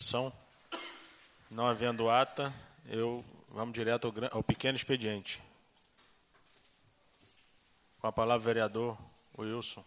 sessão. Não havendo ata, vamos direto ao pequeno expediente. Com a palavra, vereador Wilson.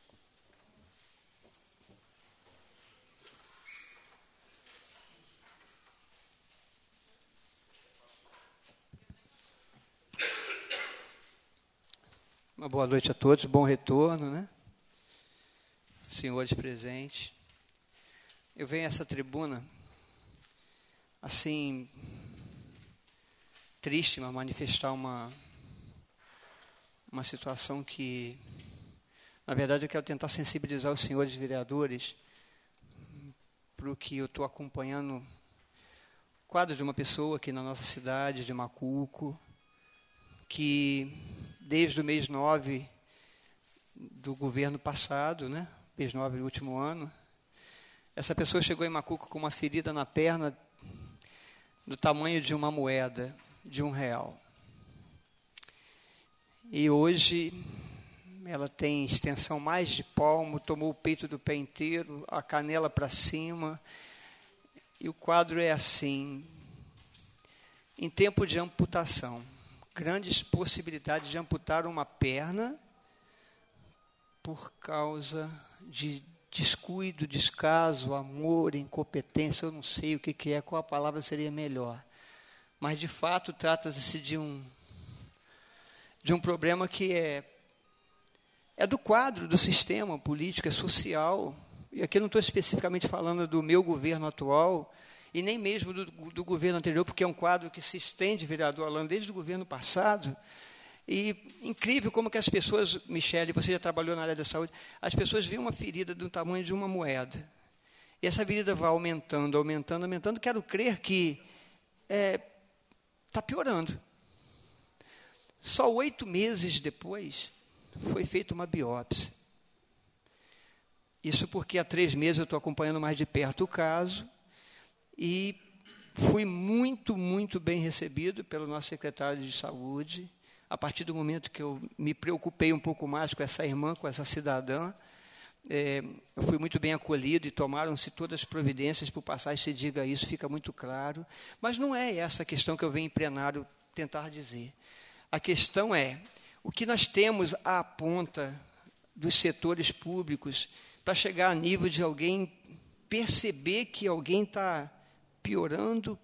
Uma boa noite a todos, bom retorno, né? Senhores presentes. Eu venho a essa tribuna, assim, triste, mas manifestar uma situação que, na verdade, eu quero tentar sensibilizar os senhores vereadores para o que eu estou acompanhando, o quadro de uma pessoa aqui na nossa cidade, de Macuco, que desde o mês 9 do governo passado, né, mês 9 do último ano, essa pessoa chegou em Macuco com uma ferida na perna do tamanho de uma moeda, de R$1. E hoje ela tem extensão mais de palmo, tomou o peito do pé inteiro, a canela para cima, e o quadro é assim, em tempo de amputação. Grandes possibilidades de amputar uma perna por causa de descuido, descaso, amor, incompetência, eu não sei o que é, qual a palavra seria melhor. Mas, de fato, trata-se de um problema que é do quadro, do sistema político, é social. E aqui eu não estou especificamente falando do meu governo atual, e nem mesmo do governo anterior, porque é um quadro que se estende, vereador Alano, desde o governo passado. E incrível como que as pessoas, Michele, você já trabalhou na área da saúde, as pessoas veem uma ferida do tamanho de uma moeda. E essa ferida vai aumentando, aumentando, aumentando. Quero crer que está piorando. Só 8 meses depois foi feita uma biópsia. Isso porque há 3 meses eu estou acompanhando mais de perto o caso e fui muito, muito bem recebido pelo nosso secretário de saúde. A partir do momento que eu me preocupei um pouco mais com essa irmã, com essa cidadã, eu fui muito bem acolhido e tomaram-se todas as providências por passar, e se diga isso, fica muito claro. Mas não é essa a questão que eu venho em plenário tentar dizer. A questão é o que nós temos à ponta dos setores públicos para chegar a nível de alguém perceber que alguém está piorando,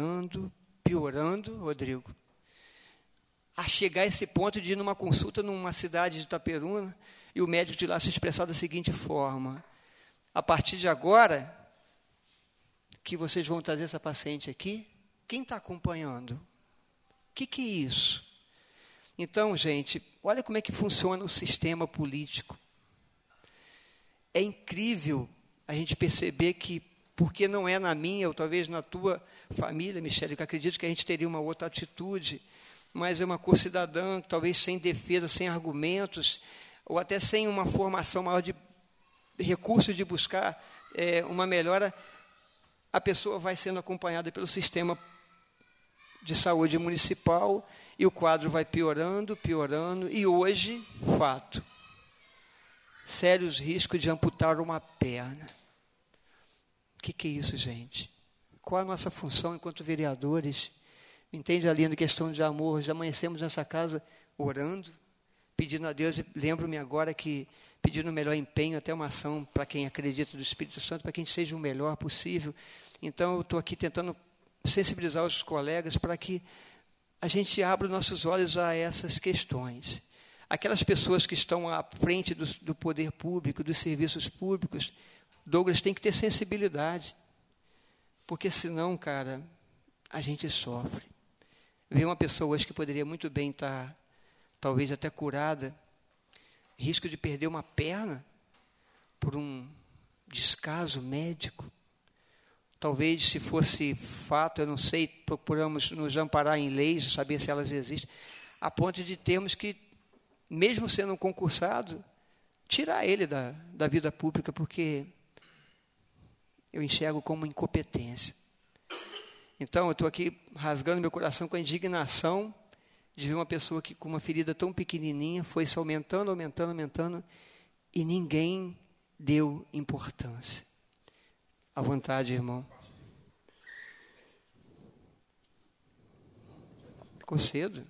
Rodrigo, a chegar a esse ponto de ir numa consulta numa cidade de Itaperuna e o médico de lá se expressar da seguinte forma: a partir de agora que vocês vão trazer essa paciente aqui, quem está acompanhando? O que é isso? Então, gente, olha como é que funciona o sistema político. É incrível a gente perceber que, porque não é na minha ou talvez na tua família, Michele, que eu acredito que a gente teria uma outra atitude, mas é uma co-cidadã, talvez sem defesa, sem argumentos, ou até sem uma formação maior de recursos de buscar uma melhora, a pessoa vai sendo acompanhada pelo sistema de saúde municipal e o quadro vai piorando, e hoje, fato, sérios riscos de amputar uma perna. O que é isso, gente? Qual a nossa função enquanto vereadores? Entende ali na questão de amor? Já amanhecemos nessa casa orando, pedindo a Deus, e lembro-me agora que pedindo o melhor empenho, até uma ação para quem acredita do Espírito Santo, para que a gente seja o melhor possível. Então, eu estou aqui tentando sensibilizar os colegas para que a gente abra os nossos olhos a essas questões. Aquelas pessoas que estão à frente do poder público, dos serviços públicos, Douglas, tem que ter sensibilidade, porque senão, cara, a gente sofre. Ver uma pessoa hoje que poderia muito bem estar, talvez até curada, risco de perder uma perna por um descaso médico. Talvez, se fosse fato, eu não sei, procuramos nos amparar em leis, saber se elas existem, a ponto de termos que, mesmo sendo um concursado, tirar ele da vida pública, porque eu enxergo como incompetência. Então, eu estou aqui rasgando meu coração com a indignação de ver uma pessoa que, com uma ferida tão pequenininha, foi se aumentando, e ninguém deu importância. À vontade, irmão. Ficou cedo.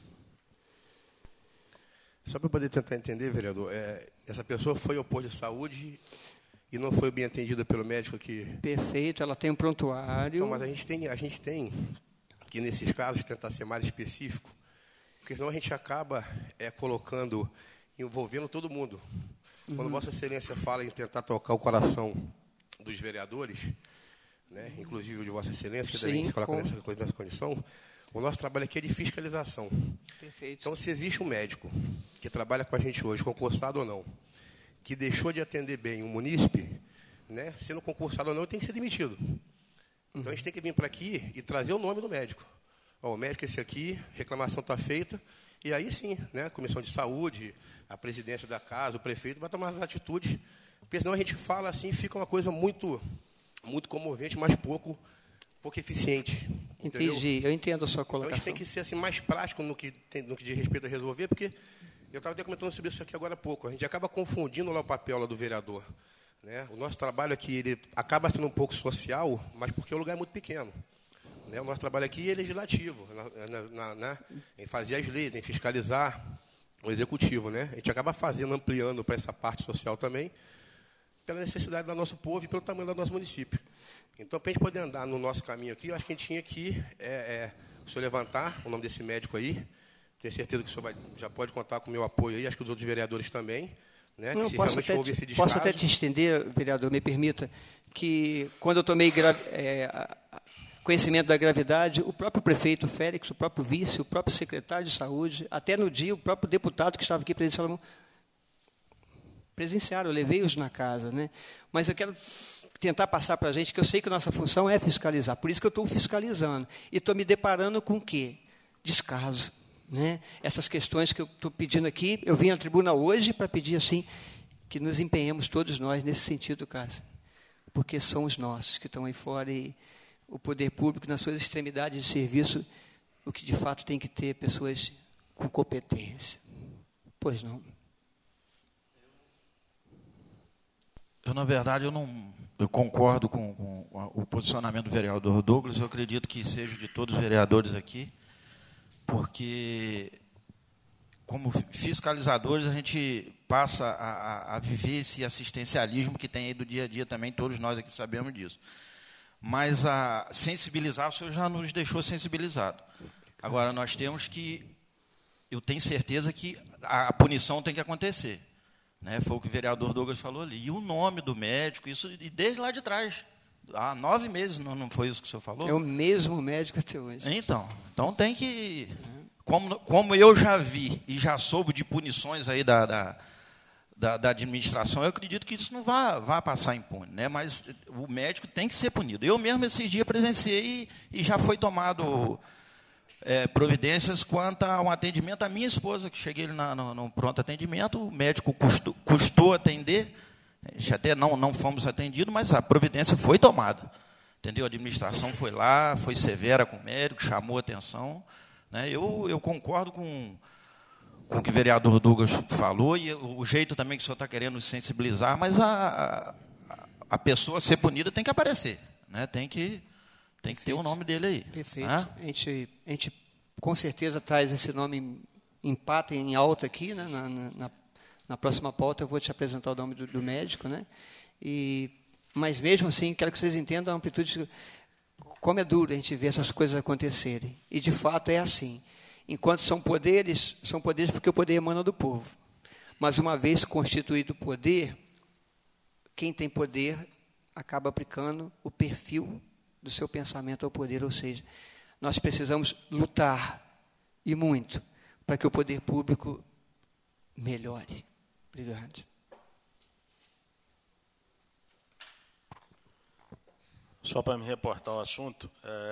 Só para poder tentar entender, vereador, essa pessoa foi ao posto de saúde e não foi bem atendida pelo médico aqui? Perfeito, ela tem um prontuário. Não, mas a gente tem que, nesses casos, tentar ser mais específico, porque senão a gente acaba envolvendo todo mundo. Quando Vossa Excelência fala em tentar tocar o coração dos vereadores, né, inclusive o de Vossa Excelência, que também se coloca nessa condição, o nosso trabalho aqui é de fiscalização. Perfeito. Então, se existe um médico que trabalha com a gente hoje, concursado ou não, que deixou de atender bem um munícipe, né, sendo concursado ou não, tem que ser demitido. Então, a gente tem que vir para aqui e trazer o nome do médico. Ó, o médico é esse aqui, reclamação está feita, e aí sim, né, a Comissão de Saúde, a presidência da casa, o prefeito, vai tomar as atitudes, porque senão a gente fala assim, fica uma coisa muito, muito comovente, mas pouco eficiente. Entendeu? Entendi, eu entendo a sua colocação. Então, a gente tem que ser assim, mais prático no que diz respeito a resolver, porque eu estava comentando sobre isso aqui agora há pouco. A gente acaba confundindo lá o papel lá do vereador. Né? O nosso trabalho aqui ele acaba sendo um pouco social, mas porque o lugar é muito pequeno. Né? O nosso trabalho aqui é legislativo, em fazer as leis, em fiscalizar o executivo. Né? A gente acaba ampliando para essa parte social também, pela necessidade do nosso povo e pelo tamanho do nosso município. Então, para a gente poder andar no nosso caminho aqui, eu acho que a gente tinha que o senhor levantar o nome desse médico aí. Tenho certeza que o senhor já pode contar com o meu apoio aí, acho que os outros vereadores também. Né? Não, se realmente houve esse descaso. Posso até te estender, vereador, me permita, que quando eu tomei conhecimento da gravidade, o próprio prefeito Félix, o próprio vice, o próprio secretário de saúde, até no dia, o próprio deputado que estava aqui presente, Salomão, presenciaram, eu levei-os na casa. Né? Mas eu quero tentar passar para a gente que eu sei que a nossa função é fiscalizar. Por isso que eu estou fiscalizando. E estou me deparando com o quê? Descaso. Né? Essas questões que eu estou pedindo aqui, eu vim à tribuna hoje para pedir assim, que nos empenhemos todos nós nesse sentido, Cássio. Porque são os nossos que estão aí fora e o poder público, nas suas extremidades de serviço, o que de fato tem que ter pessoas com competência. Pois não. Na verdade, eu concordo com o posicionamento do vereador Douglas. Eu acredito que seja de todos os vereadores aqui, porque, como fiscalizadores, a gente passa a viver esse assistencialismo que tem aí do dia a dia também, todos nós aqui sabemos disso. Mas a sensibilizar, o senhor já nos deixou sensibilizado. Agora, nós temos que, eu tenho certeza que a punição tem que acontecer. Né, foi o que o vereador Douglas falou ali. E o nome do médico, isso desde lá de trás. Há 9 meses, não foi isso que o senhor falou? É o mesmo médico até hoje. Então tem que... Como eu já vi e já soube de punições aí da administração, eu acredito que isso não vai passar impune. Né, mas o médico tem que ser punido. Eu mesmo, esses dias, presenciei e já foi tomado... providências quanto ao atendimento à minha esposa, que cheguei no pronto atendimento, o médico custou atender, até não fomos atendidos, mas a providência foi tomada. Entendeu? A administração foi lá, foi severa com o médico, chamou atenção. Né? Eu concordo com o que o vereador Douglas falou, e o jeito também que o senhor está querendo sensibilizar, mas a pessoa a ser punida tem que aparecer. Né? Tem que ter o nome dele aí. Perfeito. A gente com certeza traz esse nome em alta aqui, né? Na próxima pauta eu vou te apresentar o nome do médico, né? Mas mesmo assim, quero que vocês entendam a amplitude, como é duro a gente ver essas coisas acontecerem. E de fato é assim. Enquanto são poderes porque o poder emana do povo. Mas uma vez constituído o poder, quem tem poder acaba aplicando o perfil do seu pensamento ao poder, ou seja, nós precisamos lutar, e muito, para que o poder público melhore. Obrigado. Só para me reportar o assunto,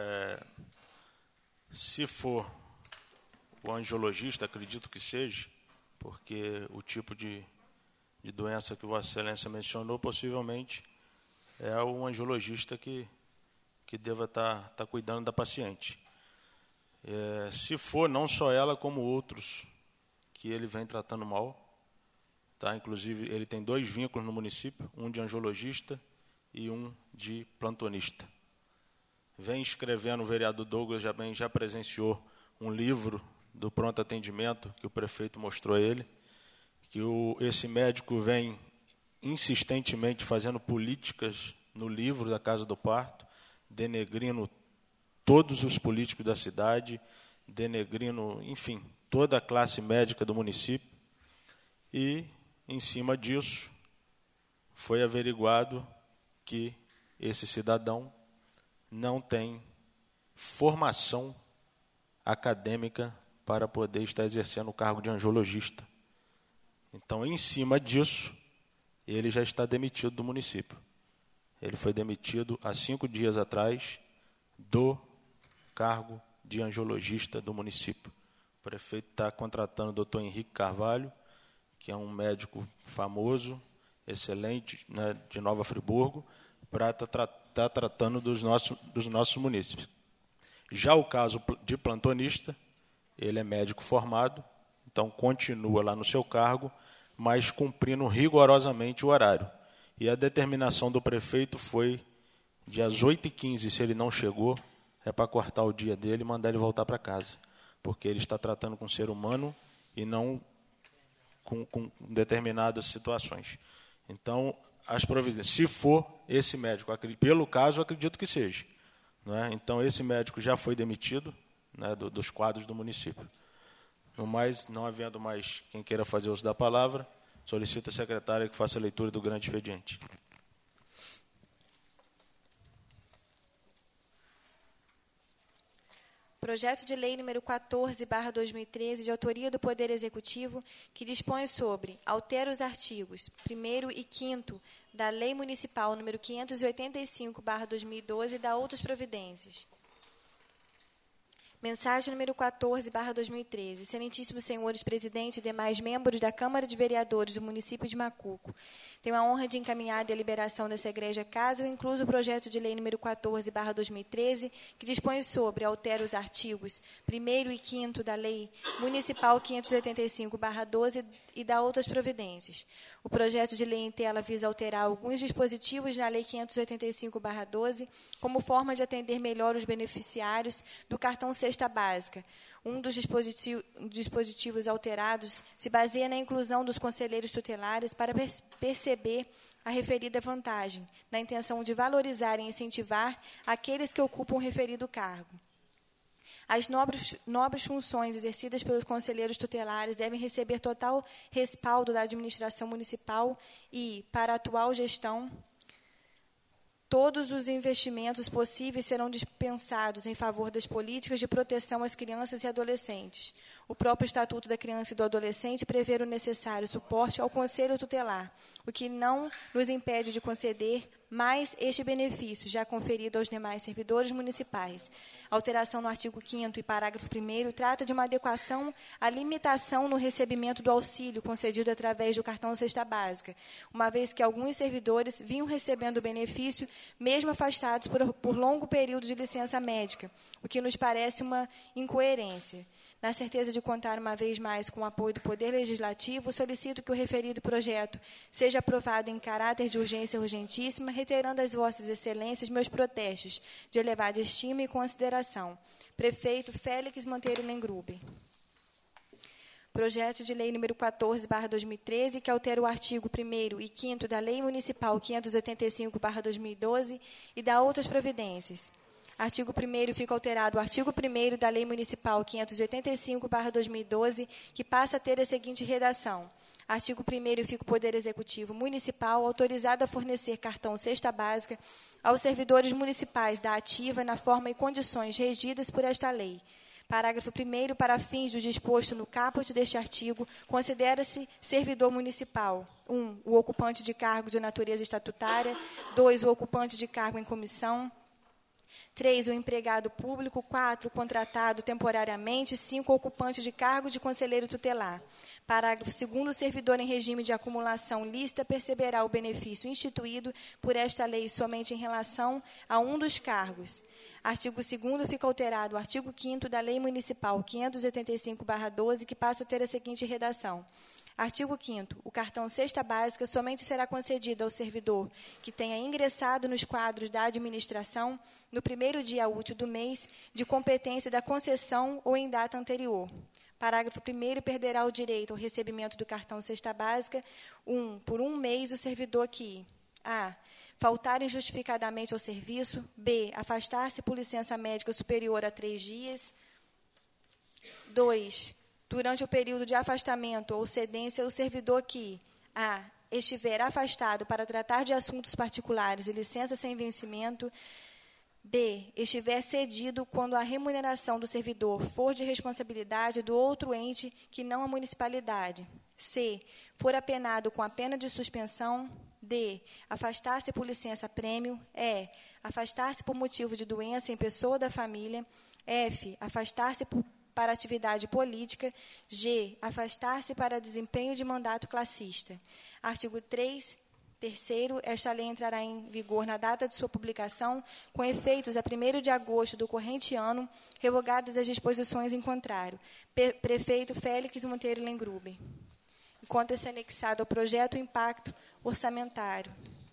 se for o angiologista, acredito que seja, porque o tipo de doença que Vossa Excelência mencionou, possivelmente é o angiologista que deva estar cuidando da paciente. Se for, não só ela, como outros que ele vem tratando mal. Tá? Inclusive, ele tem 2 vínculos no município, um de angiologista e um de plantonista. Vem escrevendo, o vereador Douglas já presenciou um livro do pronto atendimento que o prefeito mostrou a ele, que esse médico vem insistentemente fazendo políticas no livro da Casa do Parto, denegrindo todos os políticos da cidade, denegrindo, enfim, toda a classe médica do município. E, em cima disso, foi averiguado que esse cidadão não tem formação acadêmica para poder estar exercendo o cargo de angiologista. Então, em cima disso, ele já está demitido do município. Ele foi demitido há 5 dias atrás do cargo de angiologista do município. O prefeito está contratando o doutor Henrique Carvalho, que é um médico famoso, excelente, né, de Nova Friburgo, para estar tratando dos nossos munícipes. Já o caso de plantonista, ele é médico formado, então continua lá no seu cargo, mas cumprindo rigorosamente o horário. E a determinação do prefeito foi de às 8h15, se ele não chegou, é para cortar o dia dele e mandar ele voltar para casa, porque ele está tratando com ser humano e não com determinadas situações. Então, as providências, se for esse médico, pelo caso, eu acredito que seja, né? Então, esse médico já foi demitido, né, dos quadros do município. No mais, não havendo mais quem queira fazer uso da palavra, solicito a secretária que faça a leitura do grande expediente. Projeto de Lei número 14/2013, de autoria do Poder Executivo, que dispõe sobre: altera os artigos 1º e 5º da Lei Municipal número 585/2012 e dá outras providências. Mensagem número 14/2013. Excelentíssimos senhores presidente e demais membros da Câmara de Vereadores do município de Macuco, tenho a honra de encaminhar a deliberação dessa egregia caso incluso o projeto de lei número 14/2013, que dispõe sobre: altera os artigos 1º e 5º da Lei Municipal 585/12 e dá outras providências. O projeto de lei em tela visa alterar alguns dispositivos na Lei 585/12, como forma de atender melhor os beneficiários do cartão Cesta Básica. Um dos dispositivos alterados se baseia na inclusão dos conselheiros tutelares para perceber a referida vantagem, na intenção de valorizar e incentivar aqueles que ocupam o referido cargo. As nobres funções exercidas pelos conselheiros tutelares devem receber total respaldo da administração municipal e, para a atual gestão, todos os investimentos possíveis serão dispensados em favor das políticas de proteção às crianças e adolescentes. O próprio Estatuto da Criança e do Adolescente prevê o necessário suporte ao Conselho Tutelar, o que não nos impede de conceder mais este benefício, já conferido aos demais servidores municipais. A alteração no artigo 5º e parágrafo 1º trata de uma adequação à limitação no recebimento do auxílio concedido através do cartão Cesta Básica, uma vez que alguns servidores vinham recebendo o benefício, mesmo afastados por longo período de licença médica, o que nos parece uma incoerência. Na certeza de contar uma vez mais com o apoio do Poder Legislativo, solicito que o referido projeto seja aprovado em caráter de urgência urgentíssima, reiterando às vossas excelências meus protestos de elevada estima e consideração. Prefeito Félix Monteiro Lengruber. Projeto de lei número 14/2013, que altera o artigo 1º e 5º da Lei Municipal 585/2012 e dá outras providências. Artigo 1º fica alterado o artigo 1º da Lei Municipal 585/2012, que passa a ter a seguinte redação: artigo 1º fica o Poder Executivo Municipal autorizado a fornecer cartão Cesta Básica aos servidores municipais da ativa na forma e condições regidas por esta lei. Parágrafo 1º, para fins do disposto no caput deste artigo, considera-se servidor municipal: 1. O ocupante de cargo de natureza estatutária. 2. O ocupante de cargo em comissão. 3. O empregado público. 4. O contratado temporariamente. 5. O ocupante de cargo de conselheiro tutelar. Parágrafo 2º. O servidor em regime de acumulação lícita perceberá o benefício instituído por esta lei somente em relação a um dos cargos. Artigo 2º fica alterado o artigo 5º da Lei Municipal 585/12, que passa a ter a seguinte redação: Artigo 5º. O cartão Cesta Básica somente será concedido ao servidor que tenha ingressado nos quadros da administração no primeiro dia útil do mês de competência da concessão ou em data anterior. Parágrafo 1º. Perderá o direito ao recebimento do cartão Cesta Básica por um mês o servidor que: a. faltar injustificadamente ao serviço, b. afastar-se por licença médica superior a 3 dias, 2. durante o período de afastamento ou cedência, o servidor que: a. estiver afastado para tratar de assuntos particulares e licença sem vencimento, b. estiver cedido quando a remuneração do servidor for de responsabilidade do outro ente que não a municipalidade, c. for apenado com a pena de suspensão, d. afastar-se por licença-prêmio, e. afastar-se por motivo de doença em pessoa da família, f. afastar-se para atividade política, g. afastar-se para desempenho de mandato classista. Artigo 3º. Esta lei entrará em vigor na data de sua publicação, com efeitos a 1º de agosto do corrente ano, revogadas as disposições em contrário. Prefeito Félix Monteiro Lengruber. Encontra-se anexado ao projeto o impacto orçamentário.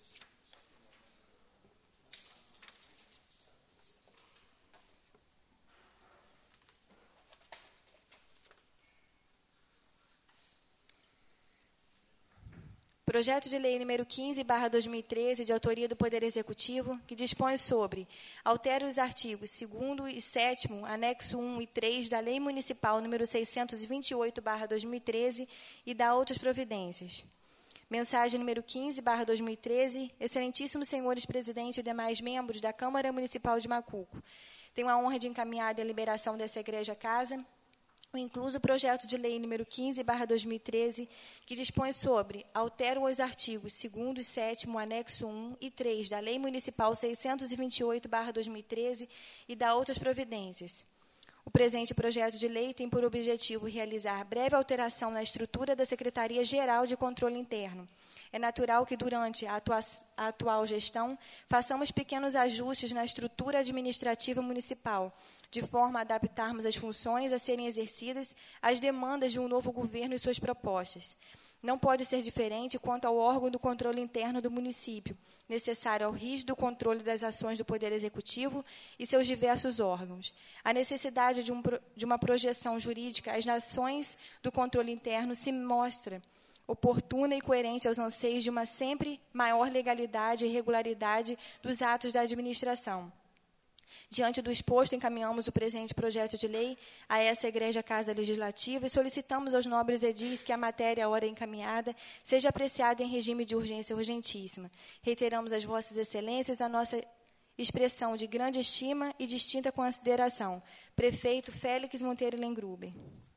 Projeto de Lei número 15/2013, de autoria do Poder Executivo, que dispõe sobre: altera os artigos 2º e 7º, anexo 1 e 3 da Lei Municipal número 628/2013 e dá outras providências. Mensagem número 15/2013. Excelentíssimos senhores presidente e demais membros da Câmara Municipal de Macuco, tenho a honra de encaminhar a deliberação dessa egregia casa o incluso projeto de lei número 15/2013, que dispõe sobre: altera os artigos 2º e 7º, anexo 1 e 3 da Lei Municipal 628/2013 e dá outras providências. O presente projeto de lei tem por objetivo realizar breve alteração na estrutura da Secretaria-Geral de Controle Interno. É natural que, durante a atual gestão, façamos pequenos ajustes na estrutura administrativa municipal, de forma a adaptarmos as funções a serem exercidas às demandas de um novo governo e suas propostas. Não pode ser diferente quanto ao órgão do controle interno do município, necessário ao rígido controle das ações do Poder Executivo e seus diversos órgãos. A necessidade de uma projeção jurídica às ações do controle interno se mostra oportuna e coerente aos anseios de uma sempre maior legalidade e regularidade dos atos da administração. Diante do exposto, encaminhamos o presente projeto de lei a essa egregia Casa Legislativa e solicitamos aos nobres edis que a matéria, a hora encaminhada, seja apreciada em regime de urgência urgentíssima. Reiteramos às vossas excelências a nossa expressão de grande estima e distinta consideração. Prefeito Félix Monteiro Lengruber.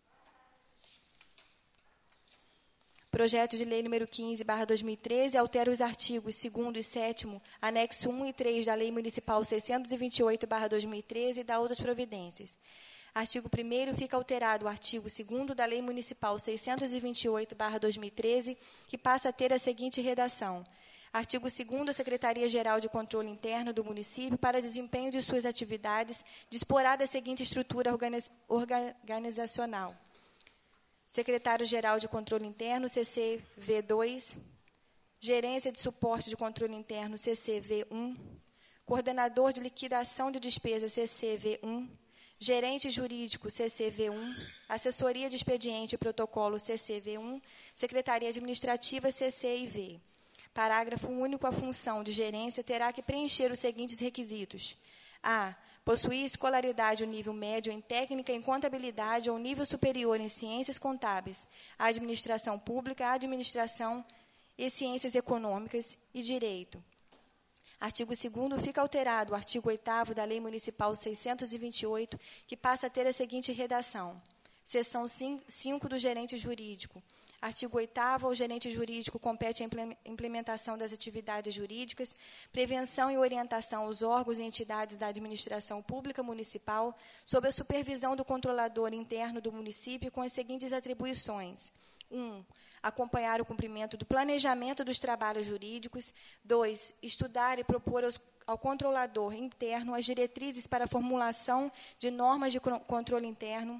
Projeto de lei número 15/2013 altera os artigos 2º e 7º, anexo 1 e 3 da Lei Municipal 628/2013 e dá outras providências. Artigo 1º, fica alterado o artigo 2º da Lei Municipal 628/2013, que passa a ter a seguinte redação: artigo 2º, a Secretaria-Geral de Controle Interno do município, para desempenho de suas atividades, disporá da seguinte estrutura organizacional: Secretário-Geral de Controle Interno, CCV2, Gerência de Suporte de Controle Interno, CCV1, Coordenador de Liquidação de Despesas, CCV1, Gerente Jurídico, CCV1, Assessoria de Expediente e Protocolo, CCV1, Secretaria Administrativa, CCIV. Parágrafo único. A função de gerência terá que preencher os seguintes requisitos: a. possuir escolaridade ou nível médio em técnica em contabilidade ou nível superior em ciências contábeis, administração pública, administração e ciências econômicas e direito. Artigo 2º, fica alterado o artigo 8º da Lei Municipal 628, que passa a ter a seguinte redação: seção 5 do gerente jurídico. Artigo 8º, ao gerente jurídico compete a implementação das atividades jurídicas, prevenção e orientação aos órgãos e entidades da administração pública municipal, sob a supervisão do controlador interno do município, com as seguintes atribuições: 1. Acompanhar o cumprimento do planejamento dos trabalhos jurídicos. 2. Estudar e propor ao controlador interno as diretrizes para a formulação de normas de controle interno.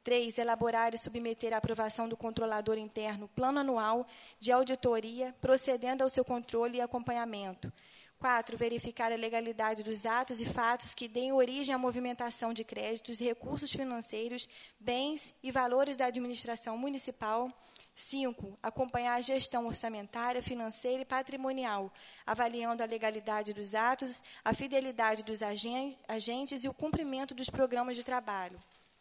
3. Elaborar e submeter à aprovação do controlador interno plano anual de auditoria, procedendo ao seu controle e acompanhamento. 4. Verificar a legalidade dos atos e fatos que deem origem à movimentação de créditos, recursos financeiros, bens e valores da administração municipal. 5. Acompanhar a gestão orçamentária, financeira e patrimonial, avaliando a legalidade dos atos, a fidelidade dos agentes e o cumprimento dos programas de trabalho.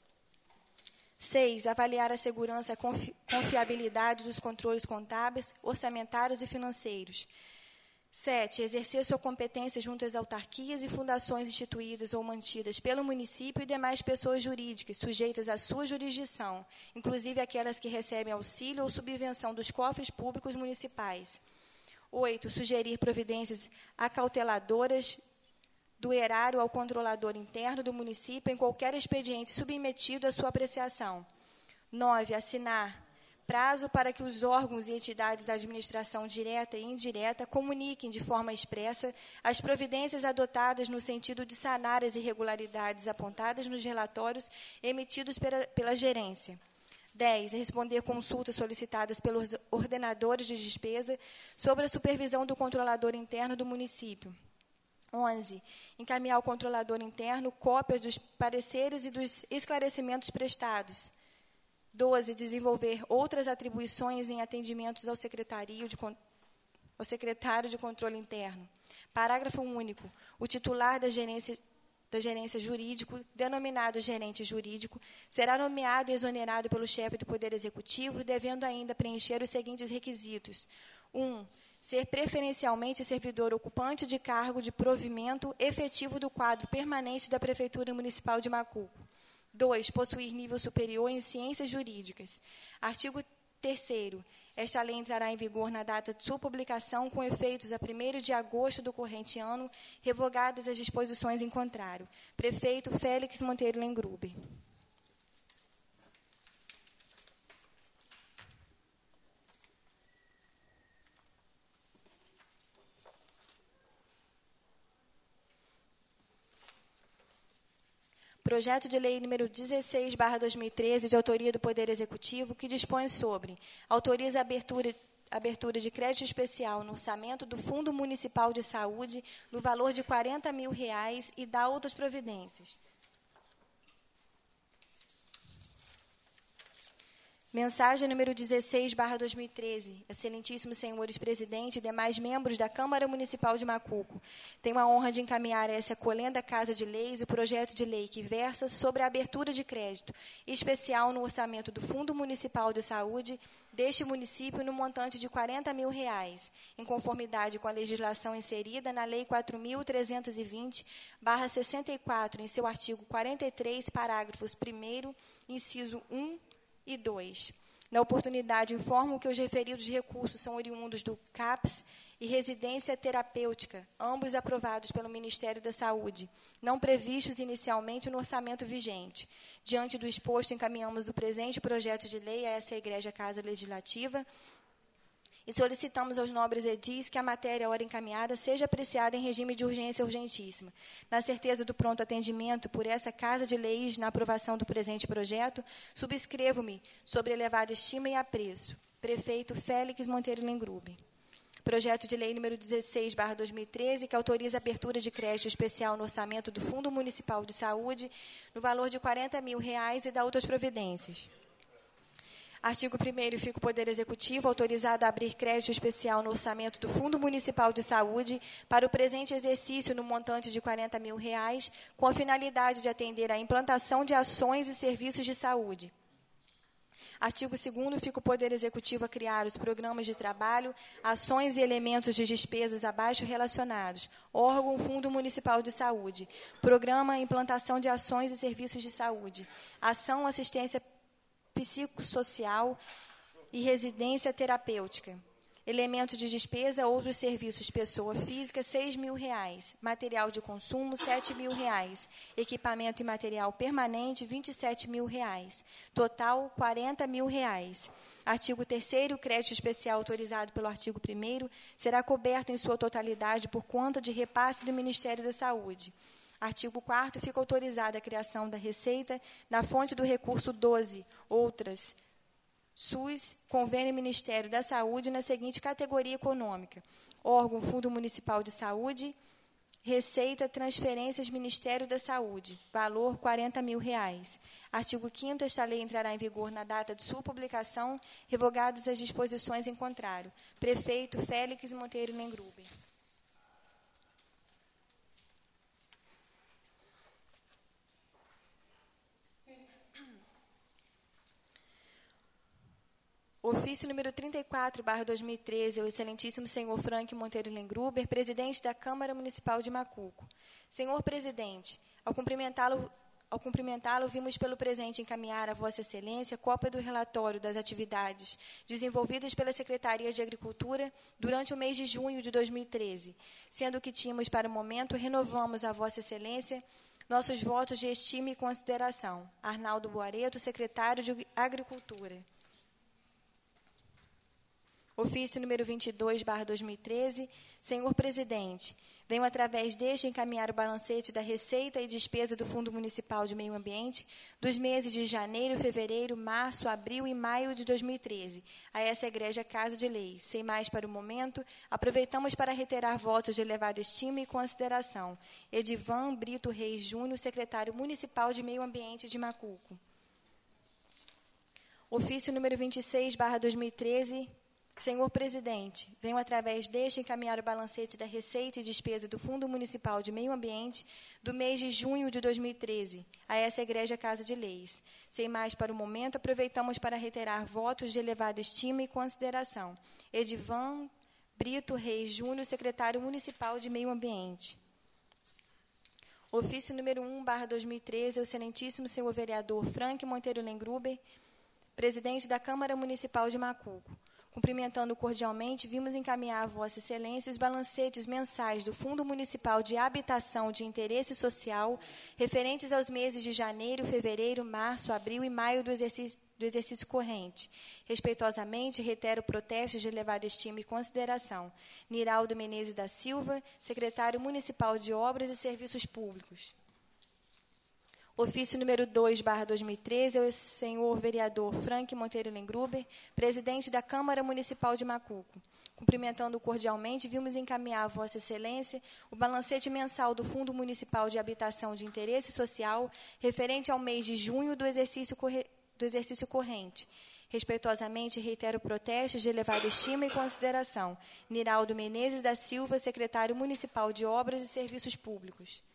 6. Avaliar a segurança e confiabilidade dos controles contábeis, orçamentários e financeiros. 7. Exercer sua competência junto às autarquias e fundações instituídas ou mantidas pelo município e demais pessoas jurídicas sujeitas à sua jurisdição, inclusive aquelas que recebem auxílio ou subvenção dos cofres públicos municipais. 8. Sugerir providências acauteladoras do erário ao controlador interno do município em qualquer expediente submetido à sua apreciação. 9. Assinar prazo para que os órgãos e entidades da administração direta e indireta comuniquem de forma expressa as providências adotadas no sentido de sanar as irregularidades apontadas nos relatórios emitidos pela gerência. 10. Responder consultas solicitadas pelos ordenadores de despesa sobre a supervisão do controlador interno do município. 11. Encaminhar ao controlador interno cópias dos pareceres e dos esclarecimentos prestados. 12. Desenvolver outras atribuições em atendimentos ao secretário de controle interno. Parágrafo único. O titular da gerência jurídico, denominado gerente jurídico, será nomeado e exonerado pelo chefe do Poder Executivo, devendo ainda preencher os seguintes requisitos. 1. Ser preferencialmente servidor ocupante de cargo de provimento efetivo do quadro permanente da Prefeitura Municipal de Macuco. 2. Possuir nível superior em ciências jurídicas. Artigo 3º. Esta lei entrará em vigor na data de sua publicação, com efeitos a 1º de agosto do corrente ano, revogadas as disposições em contrário. Prefeito Félix Monteiro Lengruber. Projeto de Lei número 16/2013, de autoria do Poder Executivo, que dispõe sobre: autoriza a abertura de crédito especial no orçamento do Fundo Municipal de Saúde no valor de R$ 40.000 e dá outras providências. Mensagem número 16/2013. Excelentíssimo senhores presidente e demais membros da Câmara Municipal de Macuco, tenho a honra de encaminhar a essa colenda Casa de Leis o projeto de lei que versa sobre a abertura de crédito especial no orçamento do Fundo Municipal de Saúde deste município no montante de R$ 40.000, em conformidade com a legislação inserida na Lei 4.320/64, em seu artigo 43, parágrafos 1º, inciso 1 e 2. Na oportunidade, informo que os referidos recursos são oriundos do CAPS e Residência Terapêutica, ambos aprovados pelo Ministério da Saúde, não previstos inicialmente no orçamento vigente. Diante do exposto, encaminhamos o presente projeto de lei a essa Igreja Casa Legislativa e solicitamos aos nobres edis que a matéria, ora encaminhada, seja apreciada em regime de urgência urgentíssima. Na certeza do pronto atendimento por essa Casa de Leis na aprovação do presente projeto, subscrevo-me sobre elevada estima e apreço. Prefeito Félix Monteiro Lengruber. Projeto de Lei número 16/2013, que autoriza a abertura de crédito especial no orçamento do Fundo Municipal de Saúde no valor de R$ 40.000 e dá outras providências. Artigo 1º. Fica o Poder Executivo autorizado a abrir crédito especial no orçamento do Fundo Municipal de Saúde para o presente exercício no montante de R$ 40.000, com a finalidade de atender à implantação de ações e serviços de saúde. Artigo 2º. Fica o Poder Executivo a criar os programas de trabalho, ações e elementos de despesas abaixo relacionados. Órgão Fundo Municipal de Saúde. Programa Implantação de Ações e Serviços de Saúde. Ação Assistência Psicossocial e Residência Terapêutica. Elemento de despesa, outros serviços, pessoa física, R$ 6.000. Material de consumo, R$ 7.000. Equipamento e material permanente, R$ 27.000. Total, R$ 40.000. Artigo 3º. Crédito especial autorizado pelo artigo 1º será coberto em sua totalidade por conta de repasse do Ministério da Saúde. Artigo 4º, fica autorizada a criação da receita na fonte do recurso 12, outras, SUS, convênio Ministério da Saúde, na seguinte categoria econômica: órgão Fundo Municipal de Saúde, receita, transferências, Ministério da Saúde, valor R$ 40.000. Artigo 5º, esta lei entrará em vigor na data de sua publicação, revogadas as disposições em contrário. Prefeito Félix Monteiro Lengruber. Ofício número 34/2013, ao excelentíssimo senhor Frank Monteiro Lengruber, presidente da Câmara Municipal de Macuco. Senhor presidente, ao cumprimentá-lo, vimos pelo presente encaminhar a Vossa Excelência cópia do relatório das atividades desenvolvidas pela Secretaria de Agricultura durante o mês de junho de 2013. Sendo que tínhamos para o momento, renovamos a Vossa Excelência nossos votos de estima e consideração. Arnaldo Boareto, secretário de Agricultura. Ofício número 22/2013, senhor presidente, venho através deste encaminhar o balancete da receita e despesa do Fundo Municipal de Meio Ambiente dos meses de janeiro, fevereiro, março, abril e maio de 2013, a essa egrégia Casa de Leis. Sem mais para o momento, aproveitamos para reiterar votos de elevada estima e consideração. Edivan Brito Reis Júnior, secretário municipal de Meio Ambiente de Macuco. Ofício número 26/2013, senhor presidente, venho através deste encaminhar o balancete da receita e despesa do Fundo Municipal de Meio Ambiente do mês de junho de 2013, a essa egrégia Casa de Leis. Sem mais para o momento, aproveitamos para reiterar votos de elevada estima e consideração. Edivan Brito Reis Júnior, secretário municipal de Meio Ambiente. Ofício número 1/2013, ao excelentíssimo senhor vereador Frank Monteiro Lengruber, presidente da Câmara Municipal de Macuco. Cumprimentando cordialmente, vimos encaminhar a Vossa Excelência os balancetes mensais do Fundo Municipal de Habitação de Interesse Social, referentes aos meses de janeiro, fevereiro, março, abril e maio do exercício corrente. Respeitosamente, reitero protestos de elevada estima e consideração. Niraldo Menezes da Silva, secretário municipal de Obras e Serviços Públicos. Ofício número 2/2013, ao senhor vereador Frank Monteiro Lengruber, presidente da Câmara Municipal de Macuco. Cumprimentando cordialmente, vimos encaminhar a Vossa Excelência o balancete mensal do Fundo Municipal de Habitação de Interesse Social, referente ao mês de junho do exercício corrente. Respeitosamente, reitero protestos de elevada estima e consideração. Niraldo Menezes da Silva, secretário municipal de Obras e Serviços Públicos.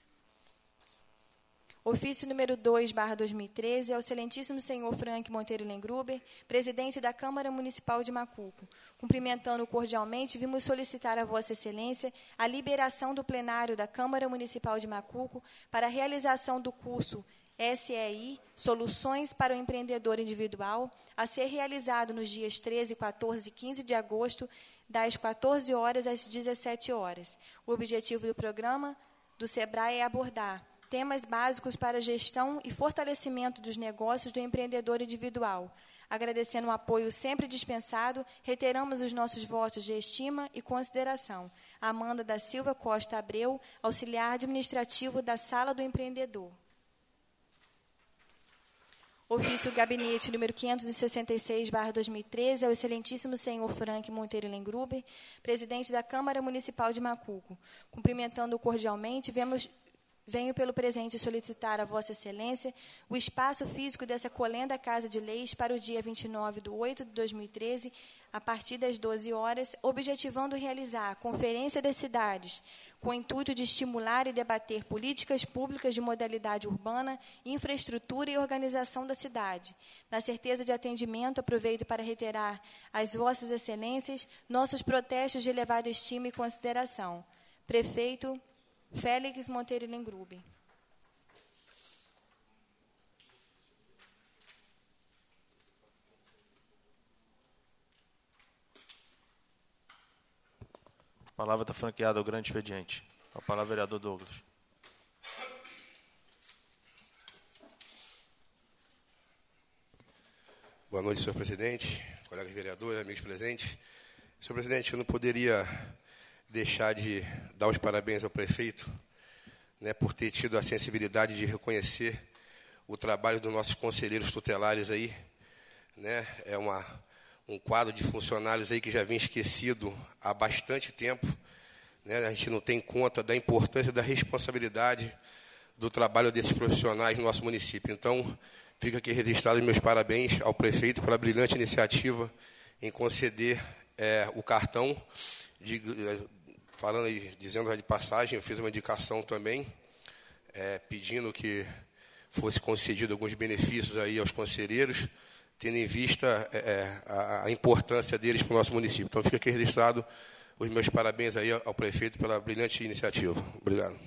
Ofício número 2/2013, ao excelentíssimo senhor Frank Monteiro Lengruber, presidente da Câmara Municipal de Macuco. Cumprimentando cordialmente, vimos solicitar a Vossa Excelência a liberação do plenário da Câmara Municipal de Macuco para a realização do curso SEI, Soluções para o Empreendedor Individual, a ser realizado nos dias 13, 14 e 15 de agosto, das 14 horas às 17 horas. O objetivo do programa do SEBRAE é abordar temas básicos para a gestão e fortalecimento dos negócios do empreendedor individual. Agradecendo o apoio sempre dispensado, reiteramos os nossos votos de estima e consideração. Amanda da Silva Costa Abreu, auxiliar administrativo da Sala do Empreendedor. Ofício Gabinete número 566/2013, ao excelentíssimo senhor Frank Monteiro Lengruber, presidente da Câmara Municipal de Macuco. Cumprimentando cordialmente, venho pelo presente solicitar a Vossa Excelência o espaço físico dessa colenda Casa de Leis para o dia 29/8/2013, a partir das 12 horas, objetivando realizar a Conferência das Cidades, com o intuito de estimular e debater políticas públicas de modalidade urbana, infraestrutura e organização da cidade. Na certeza de atendimento, aproveito para reiterar às Vossas Excelências nossos protestos de elevada estima e consideração. Prefeito Félix Monteiro Lengruber. A palavra está franqueada ao grande expediente. A palavra, vereador Douglas. Boa noite, senhor presidente, colegas vereadores, amigos presentes. Senhor presidente, eu não poderia deixar de dar os parabéns ao prefeito né, por ter tido a sensibilidade de reconhecer o trabalho dos nossos conselheiros tutelares aí, né? É um quadro de funcionários aí que já vinha esquecido há bastante tempo, né? A gente não tem conta da importância, da responsabilidade do trabalho desses profissionais no nosso município. Então, fica aqui registrado meus parabéns ao prefeito pela brilhante iniciativa em conceder o cartão. Falando aí, dizendo de passagem, eu fiz uma indicação também, pedindo que fosse concedido alguns benefícios aí aos conselheiros, tendo em vista a importância deles para o nosso município. Então, fica aqui registrado os meus parabéns aí ao prefeito pela brilhante iniciativa. Obrigado.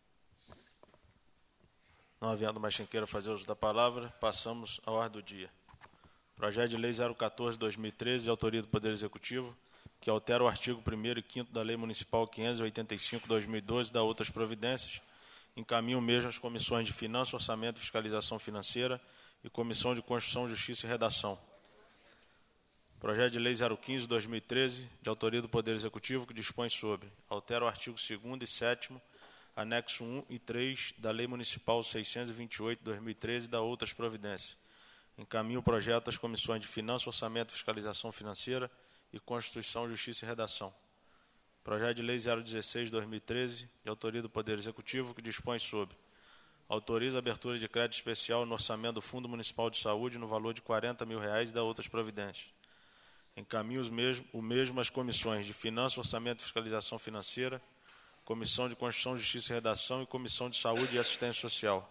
Não havendo mais quem queira fazer uso da palavra, passamos à ordem do dia. Projeto de Lei 014/2013, de autoria do Poder Executivo, que altera o artigo 1º e 5º da Lei Municipal 585/2012 e da outras providências, encaminha o mesmo às comissões de Finanças, Orçamento e Fiscalização Financeira e Comissão de Constituição, Justiça e Redação. Projeto de Lei 015/2013, de autoria do Poder Executivo, que dispõe sobre: altera o artigo 2º e 7º, anexo 1 e 3 da Lei Municipal 628/2013 e da outras providências. Encaminha o projeto às comissões de Finanças, Orçamento e Fiscalização Financeira e Constituição, Justiça e Redação. Projeto de Lei 016/2013, de autoria do Poder Executivo, que dispõe sobre: autoriza a abertura de crédito especial no orçamento do Fundo Municipal de Saúde no valor de R$40 mil e da outras providências. Encaminha o mesmo às comissões de Finanças, Orçamento e Fiscalização Financeira, Comissão de Constituição, Justiça e Redação e Comissão de Saúde e Assistência Social.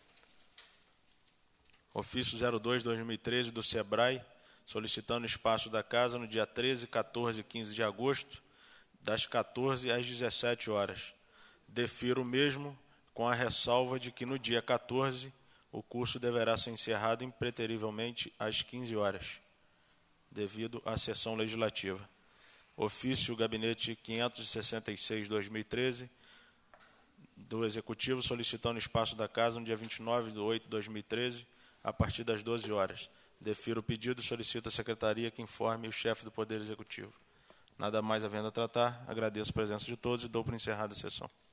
Ofício 02/2013 do SEBRAE, solicitando espaço da Casa no dia 13, 14 e 15 de agosto, das 14 às 17 horas. Defiro o mesmo com a ressalva de que no dia 14 o curso deverá ser encerrado impreterivelmente às 15 horas, devido à sessão legislativa. Ofício Gabinete 566/2013 do Executivo, solicitando espaço da Casa no dia 29/8/2013, a partir das 12 horas. Defiro o pedido e solicito à Secretaria que informe o chefe do Poder Executivo. Nada mais havendo a tratar, agradeço a presença de todos e dou por encerrada a sessão.